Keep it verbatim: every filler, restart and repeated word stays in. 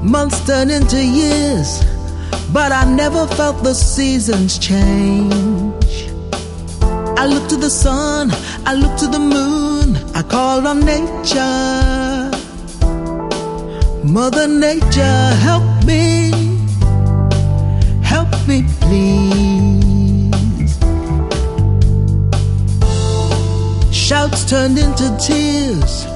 Months turn into years, but I never felt the seasons change. I look to the sun, I look to the moon, I call on nature. Mother Nature, help me, help me please. Shouts turned into tears,